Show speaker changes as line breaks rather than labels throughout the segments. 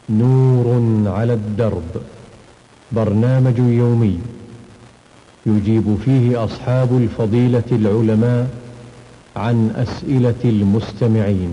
نور على الدرب، برنامج يومي يجيب فيه أصحاب الفضيلة العلماء عن أسئلة المستمعين.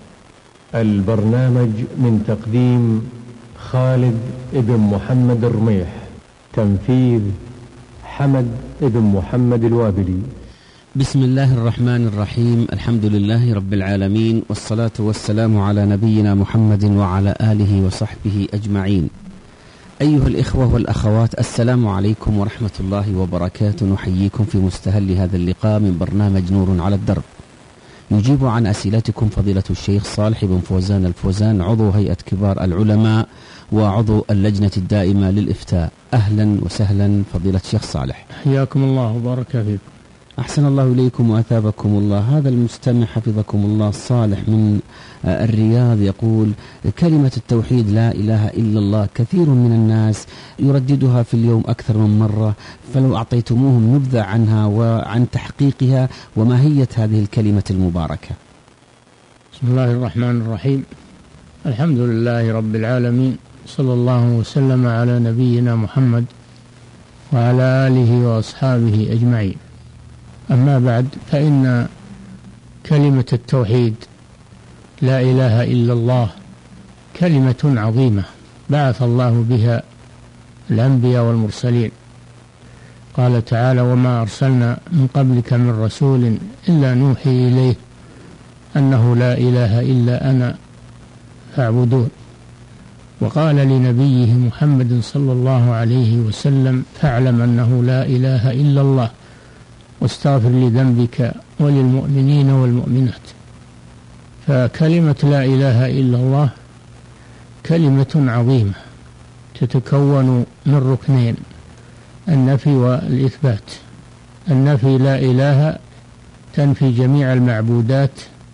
البرنامج من تقديم خالد ابن محمد الرميح، تنفيذ حمد ابن محمد الوابلي.
بسم الله الرحمن الرحيم. الحمد لله رب العالمين، والصلاة والسلام على نبينا محمد وعلى آله وصحبه أجمعين. أيها الإخوة والأخوات، السلام عليكم ورحمة الله وبركاته. نحييكم في مستهل هذا اللقاء من برنامج نور على الدرب، يجيب عن أسئلتكم فضيلة الشيخ صالح بن فوزان الفوزان، عضو هيئة كبار العلماء وعضو اللجنة الدائمة للإفتاء. أهلا وسهلا فضيلة الشيخ صالح،
حياكم الله وبارك فيكم.
أحسن الله إليكم وأثابكم الله. هذا المستمع حفظكم الله صالح من الرياض يقول: كلمة التوحيد لا إله إلا الله كثير من الناس يرددها في اليوم أكثر من مرة، فلو أعطيتموهم نبذة عنها وعن تحقيقها وماهية هذه الكلمة المباركة.
بسم الله الرحمن الرحيم. الحمد لله رب العالمين، صلى الله وسلم على نبينا محمد وعلى آله وأصحابه أجمعين. أما بعد، فإن كلمة التوحيد لا إله إلا الله كلمة عظيمة بعث الله بها الأنبياء والمرسلين. قال تعالى: وما أرسلنا من قبلك من رسول إلا نوحي إليه أنه لا إله إلا أنا فاعبدون. وقال لنبيه محمد صلى الله عليه وسلم: فاعلم أنه لا إله إلا الله واستغفر لذنبك وللمؤمنين والمؤمنات. فكلمة لا إله إلا الله كلمة عظيمة تتكون من ركنين: النفي والإثبات. النفي: لا إله تنفي جميع المعبودات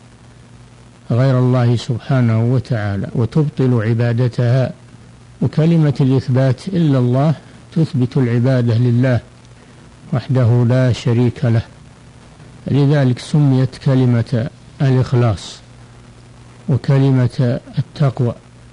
غير الله سبحانه وتعالى وتبطل عبادتها. وكلمة الإثبات: إلا الله تثبت العبادة لله وحده لا شريك له. لذلك سميت كلمة الإخلاص وكلمة التقوى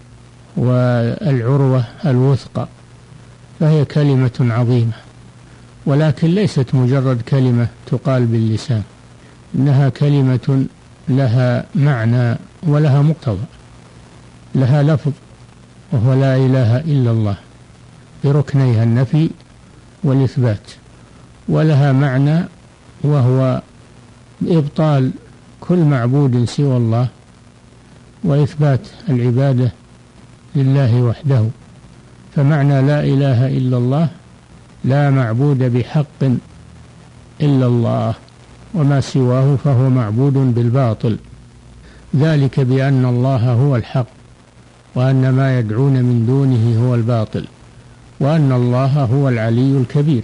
والعروة الوثقى، فهي كلمة عظيمة، ولكن ليست مجرد كلمة تقال باللسان، إنها كلمة لها معنى ولها مقتضى، لها لفظ وهو لا إله إلا الله بركنيها النفي والإثبات، ولها معنى وهو إبطال كل معبود سوى الله وإثبات العبادة لله وحده. فمعنى لا إله إلا الله: لا معبود بحق إلا الله، وما سواه فهو معبود بالباطل، ذلك بأن الله هو الحق وأن ما يدعون من دونه هو الباطل وأن الله هو العلي الكبير.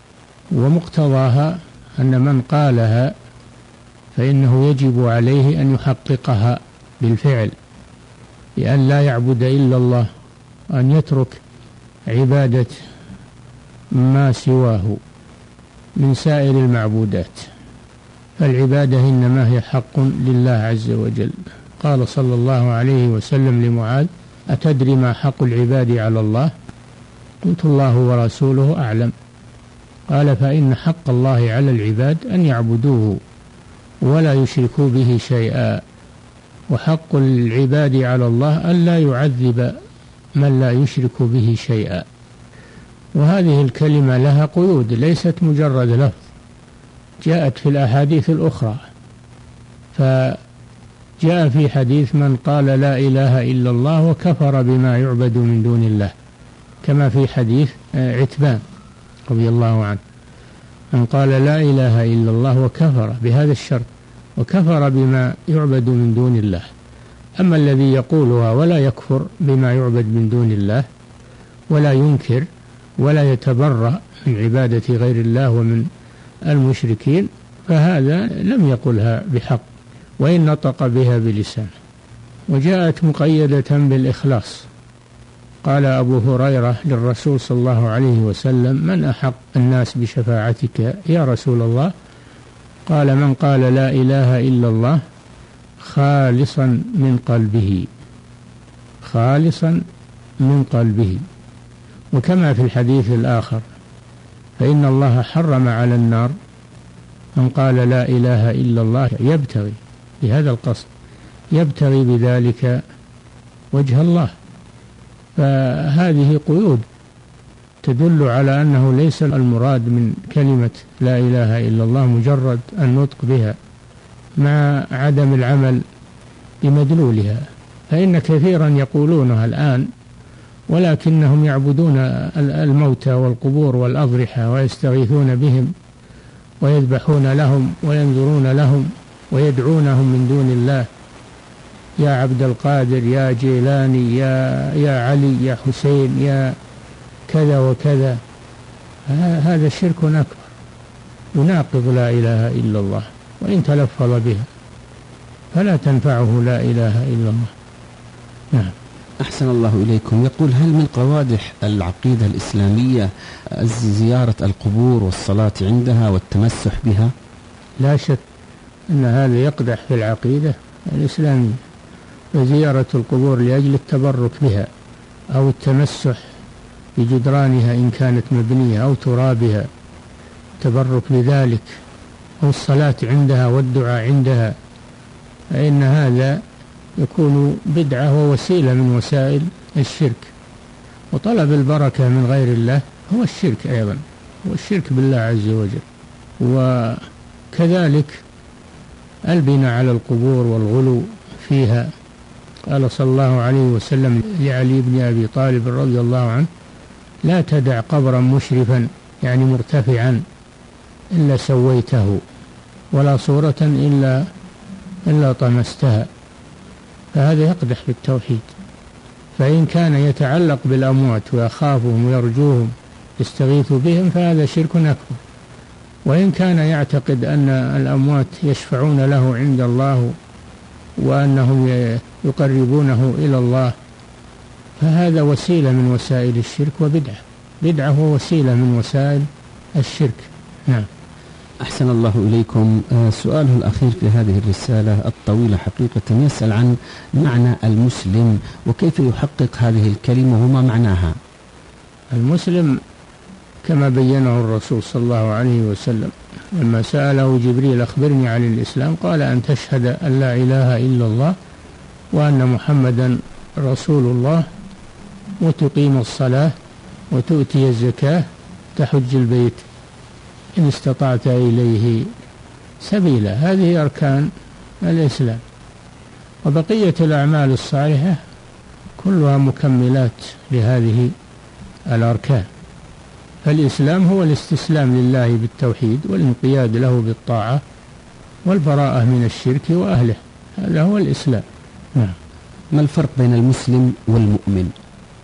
ومقتضاها أن من قالها فإنه يجب عليه أن يحققها بالفعل، بأن لا يعبد إلا الله وأن يترك عبادة ما سواه من سائر المعبودات. فالعبادة إنما هي حق لله عز وجل. قال صلى الله عليه وسلم لمعاذ: أتدري ما حق العباد على الله؟ قلت: الله ورسوله أعلم. قال: فإن حق الله على العباد أن يعبدوه ولا يشركوا به شيئا، وحق العباد على الله أن لا يعذب من لا يشرك به شيئا. وهذه الكلمة لها قيود، ليست مجرد لفظ، جاءت في الأحاديث الأخرى. فجاء في حديث: من قال لا إله إلا الله وكفر بما يعبد من دون الله، كما في حديث عتبان رضي الله عنه: من قال لا إله إلا الله وكفر بهذا الشرط وكفر بما يعبد من دون الله. أما الذي يقولها ولا يكفر بما يعبد من دون الله ولا ينكر ولا يتبرأ من عبادة غير الله ومن المشركين، فهذا لم يقلها بحق وإن نطق بها بلسانه. وجاءت مقيدة بالإخلاص. قال أبو هريرة للرسول صلى الله عليه وسلم: من أحق الناس بشفاعتك يا رسول الله؟ قال: من قال لا إله إلا الله خالصا من قلبه. خالصا من قلبه. وكما في الحديث الآخر: فإن الله حرم على النار من قال لا إله إلا الله يبتغي بهذا القصد، يبتغي بذلك وجه الله. فهذه قيود تدل على أنه ليس المراد من كلمة لا إله إلا الله مجرد النطق بها مع عدم العمل بمدلولها، فإن كثيرا يقولونها الآن ولكنهم يعبدون الموتى والقبور والأضرحة ويستغيثون بهم ويذبحون لهم وينذرون لهم ويدعونهم من دون الله: يا عبد القادر، يا جيلاني، يا علي، يا حسين، يا كذا وكذا. هذا شرك أكبر يناقض لا إله إلا الله، وإن تلفظ بها فلا تنفعه لا إله إلا الله. نعم.
أحسن الله إليكم. يقول: هل من قوادح العقيدة الإسلامية زيارة القبور والصلاة عندها والتمسح بها؟
لا شك أن هذا يقدح في العقيدة الإسلامية، وزيارة القبور لأجل التبرك بها أو التمسح بجدرانها إن كانت مبنية أو ترابها، التبرك بذلك، أو الصلاة عندها والدعاء عندها، فإن هذا يكون بدعة ووسيلة من وسائل الشرك. وطلب البركة من غير الله هو الشرك أيضا، هو الشرك بالله عز وجل. وكذلك البناء على القبور والغلو فيها. قال صلى الله عليه وسلم لعلي بن أبي طالب رضي الله عنه: لا تدع قبرا مشرفا يعني مرتفعا إلا سويته، ولا صورة إلا طمستها. فهذا يقدح في التوحيد. فإن كان يتعلق بالأموات ويخافهم ويرجوهم يستغيث بهم فهذا شرك أكبر. وإن كان يعتقد أن الأموات يشفعون له عند الله وأنهم يقربونه إلى الله فهذا وسيلة من وسائل الشرك وبدعة. بدعة ووسيلة من وسائل الشرك. نعم.
أحسن الله إليكم. سؤاله الأخير في هذه الرسالة الطويلة حقيقة يسأل عن معنى المسلم وكيف يحقق هذه الكلمة وما معناها.
المسلم كما بينه الرسول صلى الله عليه وسلم لما سأله جبريل: أخبرني عن الإسلام، قال: أن تشهد أن لا إله إلا الله وأن محمدا رسول الله، وتقيم الصلاة، وتؤتي الزكاة، تحج البيت إن استطعت إليه سبيلا. هذه أركان الإسلام. وبقية الأعمال الصالحة كلها مكملات لهذه الأركان. فالإسلام هو الاستسلام لله بالتوحيد والانقياد له بالطاعة والبراءة من الشرك وأهله. هذا هو الإسلام. نعم.
ما الفرق بين المسلم والمؤمن؟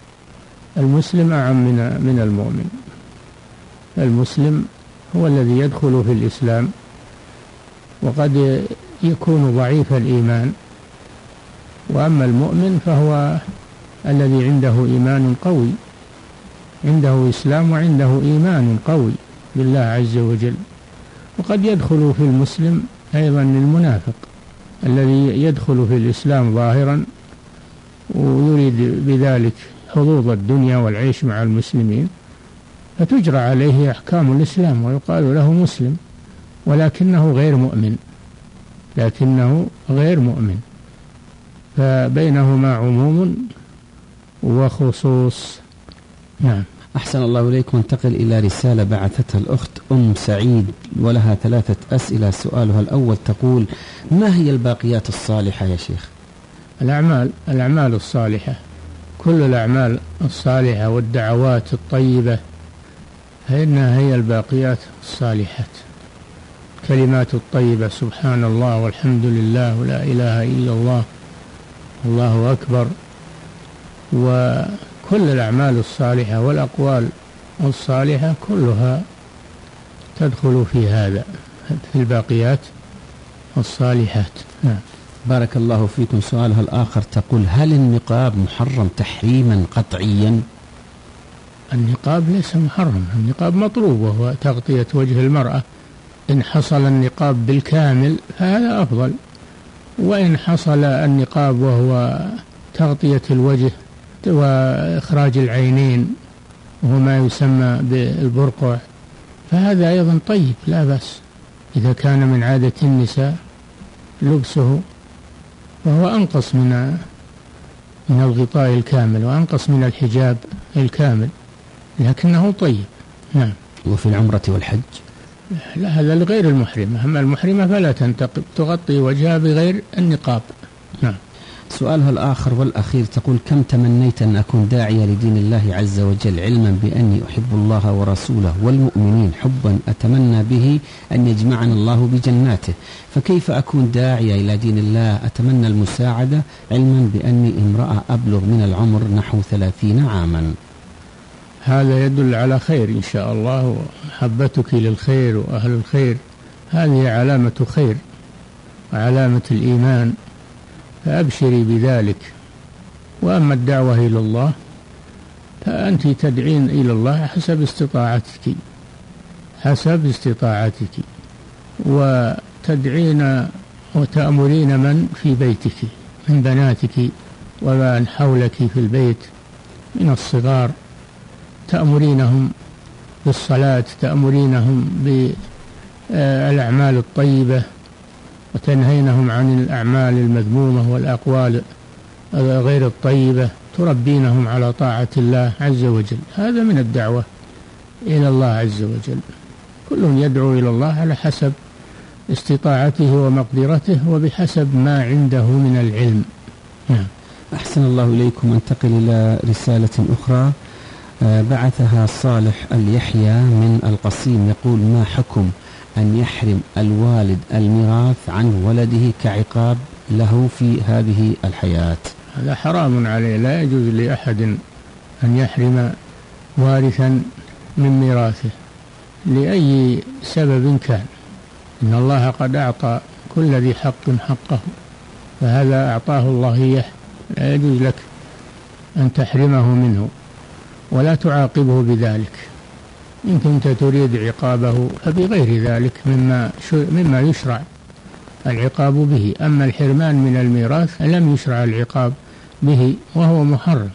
المسلم أعم من المؤمن. المسلم هو الذي يدخل في الإسلام وقد يكون ضعيف الإيمان، وأما المؤمن فهو الذي عنده إيمان قوي، عنده إسلام وعنده إيمان قوي بالله عز وجل. وقد يدخل في المسلم أيضا المنافق الذي يدخل في الإسلام ظاهرا ويريد بذلك حظوظ الدنيا والعيش مع المسلمين، فتجرى عليه أحكام الإسلام ويقال له مسلم، ولكنه غير مؤمن. فبينهما عموم وخصوص. نعم.
أحسن الله إليكم. انتقل إلى رسالة بعثتها الأخت أم سعيد ولها 3 أسئلة. سؤالها الأول تقول: ما هي الباقيات الصالحة يا شيخ؟
الأعمال الصالحة، كل الأعمال الصالحة والدعوات الطيبة فإنها هي الباقيات الصالحات. كلمات الطيبة: سبحان الله والحمد لله ولا إله إلا الله الله أكبر. وكل الأعمال الصالحة والأقوال الصالحة كلها تدخل في هذا، في الباقيات الصالحات. نعم.
بارك الله فيكم. سؤالها الآخر تقول: هل النقاب محرم تحريما قطعيا؟
النقاب ليس محرم، النقاب مطلوب وهو تغطية وجه المرأة. إن حصل النقاب بالكامل فهذا أفضل، وإن حصل النقاب وهو تغطية الوجه وإخراج العينين وهو ما يسمى بالبرقع، فهذا أيضا طيب لا بأس إذا كان من عادة النساء لبسه، وهو أنقص من الغطاء الكامل وأنقص من الحجاب الكامل، لكنه طيب. نعم.
وفي العمرة والحج؟
لا، هذا لغير المحرمة. أما المحرمة فلا تنتقب، تغطي وجهها بغير النقاب. نعم.
سؤالها الآخر والأخير تقول: كم تمنيت أن أكون داعية لدين الله عز وجل، علما بأني أحب الله ورسوله والمؤمنين حبا أتمنى به أن يجمعنا الله بجناته، فكيف أكون داعية إلى دين الله أتمنى المساعدة علما بأني امرأة أبلغ من العمر نحو 30 عاما؟
هذا يدل على خير إن شاء الله، ومحبتك للخير وأهل الخير هذه علامة خير وعلامة الإيمان، فأبشري بذلك. وأما الدعوة إلى الله فأنت تدعين إلى الله حسب استطاعتك وتدعين وتأمرين من في بيتك من بناتك ومن حولك في البيت من الصغار، تأمرينهم بالصلاة، تأمرينهم بالأعمال الطيبة، وتنهينهم عن الأعمال المذمومة والأقوال غير الطيبة، تربينهم على طاعة الله عز وجل. هذا من الدعوة إلى الله عز وجل. كل يدعو إلى الله على حسب استطاعته ومقدرته وبحسب ما عنده من العلم.
أحسن الله إليكم. انتقل إلى رسالة أخرى بعثها صالح اليحيى من القصيم، يقول: ما حكم أن يحرم الوالد الميراث عن ولده كعقاب له في هذه الحياة؟
هذا حرام عليه، لا يجوز لأحد أن يحرم وارثا من ميراثه لأي سبب كان. إن الله قد أعطى كل ذي حق حقه، فهذا أعطاه الله إياه، لا يجوز لك أن تحرمه منه ولا تعاقبه بذلك. إن كنت تريد عقابه فبغير ذلك مما يشرع العقاب به. أما الحرمان من الميراث لم يشرع العقاب به وهو محرم.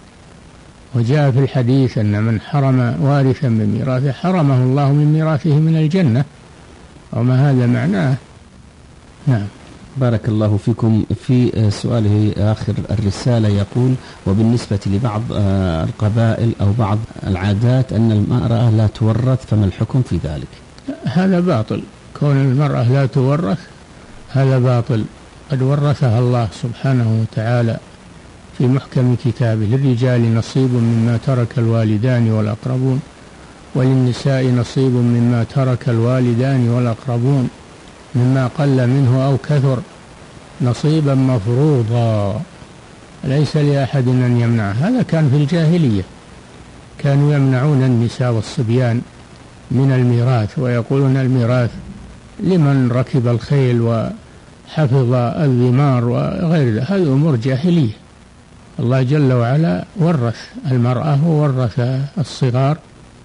وجاء في الحديث أن من حرم وارثا من ميراثه حرمه الله من ميراثه من الجنة، وما هذا معناه. نعم.
بارك الله فيكم. في سؤاله آخر الرسالة يقول: وبالنسبة لبعض القبائل أو بعض العادات أن المرأة لا تورث، فما الحكم في ذلك؟
هذا باطل، كون المرأة لا تورث هذا باطل. قد ورثها الله سبحانه وتعالى في محكم كتابه: للرجال نصيب مما ترك الوالدان والأقربون، وللنساء نصيب مما ترك الوالدان والأقربون، مما قل منه أو كثر، نصيبا مفروضا، ليس لأحد أن يمنعه. هذا كان في الجاهلية، كانوا يمنعون النساء والصبيان من الميراث، ويقولون الميراث لمن ركب الخيل وحفظ الذمار وغير ذلك. هذه أمور جاهلية. الله جل وعلا ورث المرأة وورث الصغار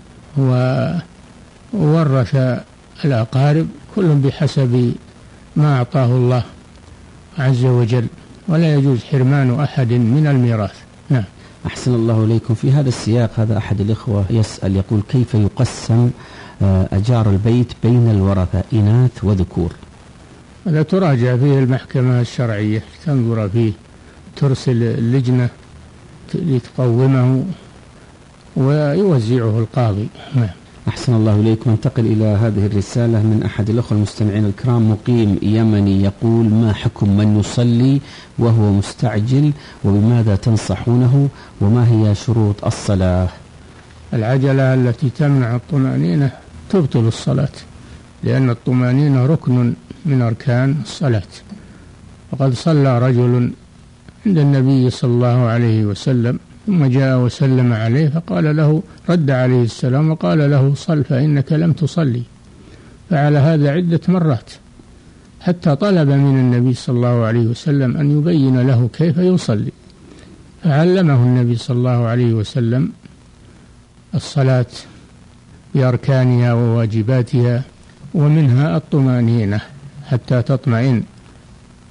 وورث الأقارب، كل بحسب ما أعطاه الله عز وجل، ولا يجوز حرمان أحد من الميراث. نعم.
أحسن الله إليكم. في هذا السياق هذا أحد الإخوة يسأل يقول: كيف يقسم أجار البيت بين الورثة إناث وذكور؟
هذا تراجع فيه المحكمة الشرعية، تنظر فيه، ترسل اللجنة لتقومه ويوزعه القاضي. نعم.
أحسن الله إليكم. انتقل إلى هذه الرسالة من أحد الأخوة المستمعين الكرام، مقيم يمني، يقول: ما حكم من يصلي وهو مستعجل، وبماذا تنصحونه، وما هي شروط الصلاة؟
العجلة التي تمنع الطمأنينة تبطل الصلاة، لأن الطمأنينة ركن من أركان الصلاة. وقد صلى رجل عند النبي صلى الله عليه وسلم، ثم جاء وسلم عليه فقال له، رد عليه السلام وقال له: صل فإنك لم تصلي. فعلى هذا عدة مرات حتى طلب من النبي صلى الله عليه وسلم أن يبين له كيف يصلي، فعلمه النبي صلى الله عليه وسلم الصلاة بأركانها وواجباتها، ومنها الطمأنينة حتى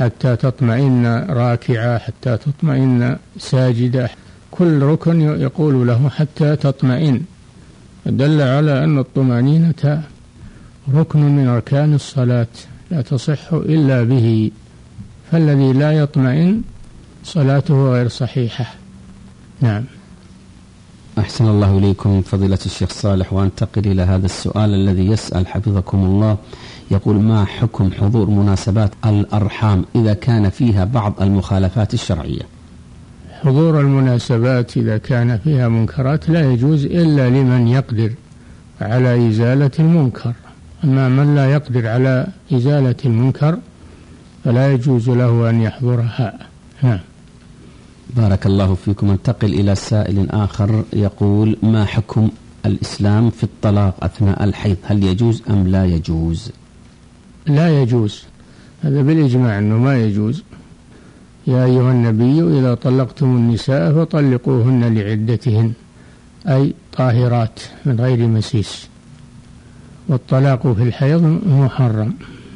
حتى تطمئن راكعة، حتى تطمئن ساجدة، كل ركن يقول له حتى تطمئن، دل على أن الطمأنينة ركن من أركان الصلاة لا تصح إلا به، فالذي لا يطمئن صلاته غير صحيحة. نعم.
أحسن الله إليكم فضيلة الشيخ صالح، وأنتقل إلى هذا السؤال الذي يسأل حفظكم الله، يقول: ما حكم حضور مناسبات الأرحام إذا كان فيها بعض المخالفات الشرعية؟
حضور المناسبات إذا كان فيها منكرات لا يجوز إلا لمن يقدر على إزالة المنكر، أما من لا يقدر على إزالة المنكر فلا يجوز له أن يحضرها. نعم.
بارك الله فيكم. انتقل إلى سائل آخر يقول: ما حكم الإسلام في الطلاق أثناء الحيض؟ هل يجوز أم لا يجوز؟
لا يجوز، هذا بالإجماع أنه ما يجوز. يا أيها النبي إذا طلقتم النساء فطلقوهن لعدتهن، أي طاهرات من غير مسيس، والطلاق في الحيض محرم،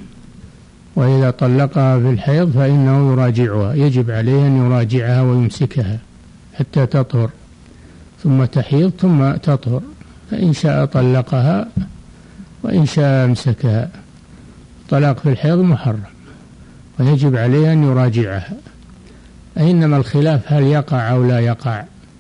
وإذا طلقها في الحيض فإنه يراجعها، يجب عليه أن يراجعها ويمسكها حتى تطهر، ثم تحيض ثم تطهر، فإن شاء طلقها وإن شاء أمسكها. الطلاق في الحيض محرم ويجب عليه أن يراجعها، إنما الخلاف هل يقع أو لا يقع،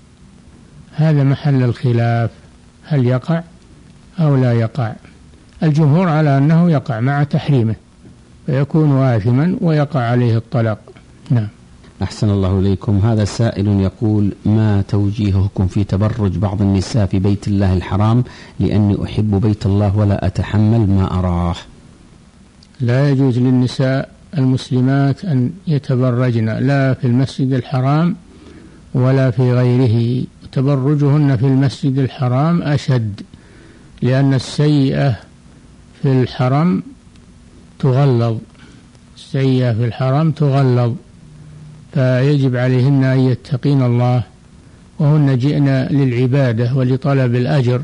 هذا محل الخلاف، هل يقع أو لا يقع. الجمهور على أنه يقع مع تحريمه فيكون آثما ويقع عليه الطلاق. نعم.
أحسن الله إليكم. هذا سائل يقول: ما توجيهكم في تبرج بعض النساء في بيت الله الحرام، لأني أحب بيت الله ولا أتحمل ما أراه؟
لا يجوز للنساء المسلمات أن يتبرجن لا في المسجد الحرام ولا في غيره، تبرجهن في المسجد الحرام أشد، لأن السيئة في الحرم تغلظ، السيئة في الحرم تغلظ، فيجب عليهن أن يتقين الله، وهن جئن للعبادة ولطلب الأجر،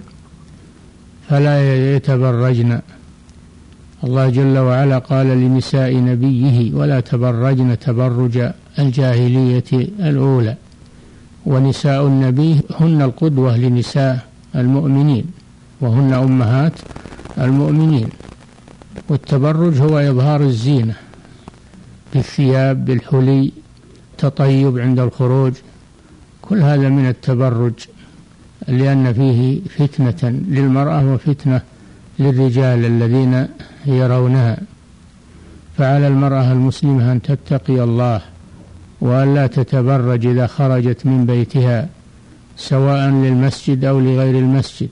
فلا يتبرجن. الله جل وعلا قال لنساء نبيه: ولا تبرجن تبرج الجاهلية الأولى. ونساء النبي هن القدوة لنساء المؤمنين، وهن أمهات المؤمنين. والتبرج هو إظهار الزينة بالثياب، بالحلي، تطيب عند الخروج، كل هذا من التبرج، لأن فيه فتنة للمرأة وفتنة للرجال الذين يرونها. فعلى المرأة المسلمة أن تتقي الله وأن لا تتبرج إذا خرجت من بيتها سواء للمسجد أو لغير المسجد،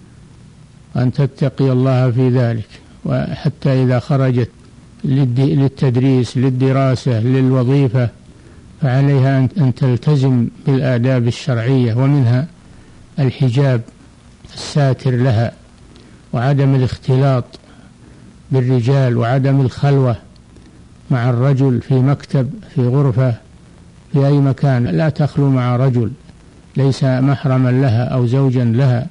أن تتقي الله في ذلك. وحتى إذا خرجت للتدريس، للدراسة، للوظيفة، فعليها أن تلتزم بالآداب الشرعية، ومنها الحجاب الساتر لها، وعدم الاختلاط بالرجال، وعدم الخلوة مع الرجل في مكتب، في غرفة، في أي مكان، لا تخلو مع رجل ليس محرما لها أو زوجا لها.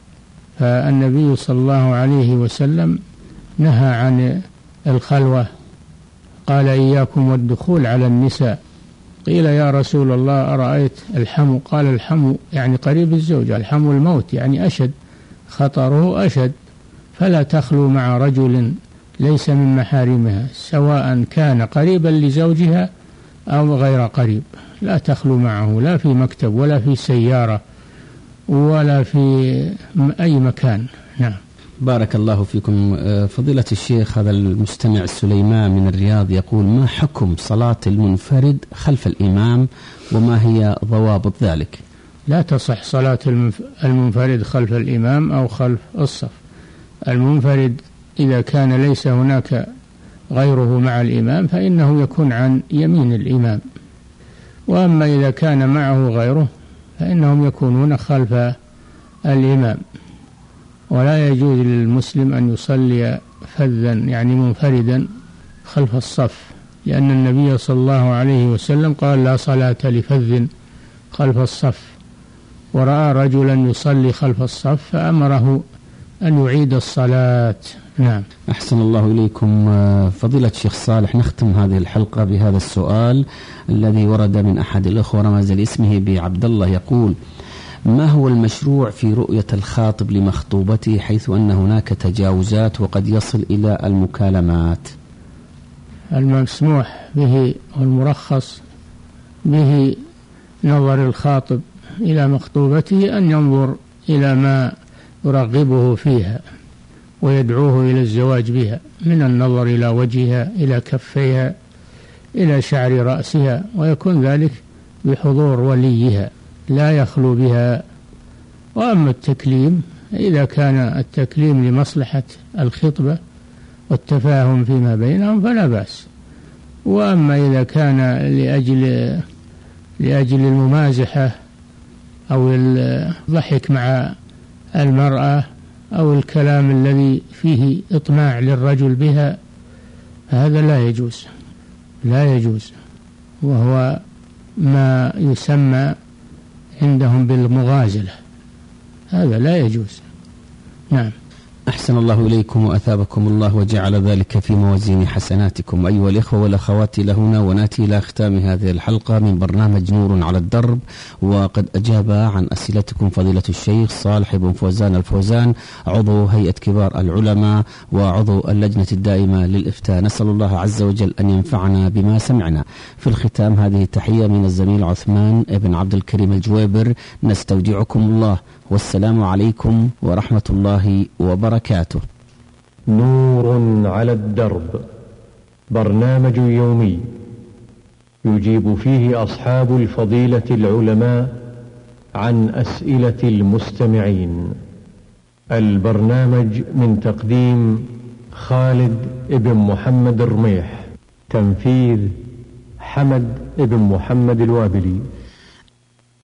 فالنبي صلى الله عليه وسلم نهى عن الخلوة، قال: إياكم والدخول على النساء. قيل: يا رسول الله أرأيت الحمو؟ قال: الحمو يعني قريب الزوجة، الحمو الموت يعني أشد، خطره أشد، فلا تخلو مع رجل ليس من محارمها، سواء كان قريبا لزوجها أو غير قريب، لا تخلو معه، لا في مكتب ولا في سيارة ولا في أي مكان. نعم.
بارك الله فيكم. فضيلة الشيخ، هذا المستمع سليمان من الرياض يقول: ما حكم صلاة المنفرد خلف الإمام، وما هي ضوابط ذلك؟
لا تصح صلاة المنفرد خلف الإمام أو خلف الصف. المنفرد إذا كان ليس هناك غيره مع الإمام فإنه يكون عن يمين الإمام، وأما إذا كان معه غيره فإنهم يكونون خلف الإمام. ولا يجوز للمسلم أن يصلي فذا يعني منفردا خلف الصف، لأن النبي صلى الله عليه وسلم قال: لا صلاة لفذ خلف الصف. ورأى رجلا يصلي خلف الصف فأمره أن يعيد الصلاة. نعم.
أحسن الله إليكم فضيلة الشيخ صالح. نختم هذه الحلقة بهذا السؤال الذي ورد من أحد الأخوة رمز لاسمه بعبد الله، يقول: ما هو المشروع في رؤية الخاطب لمخطوبته حيث أن هناك تجاوزات وقد يصل إلى المكالمات؟
المسموح به والمرخص به نظر الخاطب إلى مخطوبته أن ينظر إلى ما يرغبه فيها ويدعوه إلى الزواج بها، من النظر إلى وجهها، إلى كفيها، إلى شعر رأسها، ويكون ذلك بحضور وليها لا يخلو بها. وأما التكليم، إذا كان التكليم لمصلحة الخطبة والتفاهم فيما بينهم فلا بأس. وأما إذا كان لأجل الممازحة أو الضحك مع المرأة أو الكلام الذي فيه إطماع للرجل بها، هذا لا يجوز، وهو ما يسمى عندهم بالمغازلة، هذا لا يجوز. نعم.
أحسن الله إليكم وأثابكم الله وجعل ذلك في موازين حسناتكم. أيها الإخوة والأخوات، لهنا ونأتي إلى ختام هذه الحلقة من برنامج نور على الدرب، وقد أجاب عن أسئلتكم فضيلة الشيخ صالح بن فوزان الفوزان، عضو هيئة كبار العلماء وعضو اللجنة الدائمة للإفتاء. نسأل الله عز وجل أن ينفعنا بما سمعنا. في الختام هذه التحية من الزميل عثمان بن عبد الكريم الجويبر، نستودعكم الله، والسلام عليكم ورحمة الله وبركاته.
نور على الدرب، برنامج يومي يجيب فيه أصحاب الفضيلة العلماء عن أسئلة المستمعين. البرنامج من تقديم خالد بن محمد الرميح، تنفيذ حمد بن محمد الوابلي.